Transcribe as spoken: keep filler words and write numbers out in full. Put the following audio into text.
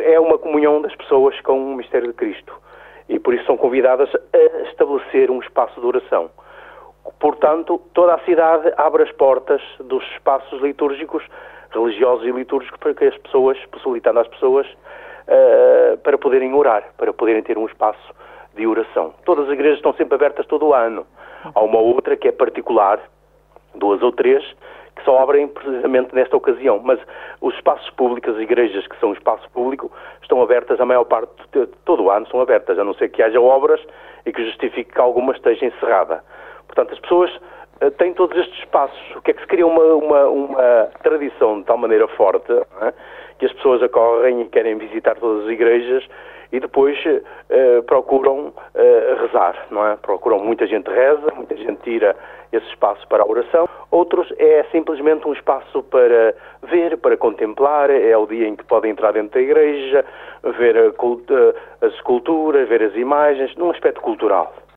é uma comunhão das pessoas com o mistério de Cristo e por isso são convidadas a estabelecer um espaço de oração. Portanto, toda a cidade abre as portas dos espaços litúrgicos, religiosos e litúrgicos, para que as pessoas, possibilitando às pessoas uh, para poderem orar, para poderem ter um espaço de oração. Todas as igrejas estão sempre abertas todo o ano. Há uma outra que é particular, duas ou três, que só abrem precisamente nesta ocasião. Mas os espaços públicos, as igrejas que são espaço público, estão abertas a maior parte de todo o ano, são abertas, a não ser que haja obras e que justifique que alguma esteja encerrada. Portanto, as pessoas uh, têm todos estes espaços. O que é que se cria uma, uma, uma tradição de tal maneira forte, não é? Que as pessoas acorrem e querem visitar todas as igrejas e depois uh, procuram uh, rezar, não é? Procuram, muita gente reza, muita gente tira esse espaço para a oração. Outros é simplesmente um espaço para ver, para contemplar, é o dia em que podem entrar dentro da igreja, ver a, uh, as esculturas, ver as imagens, num aspecto cultural.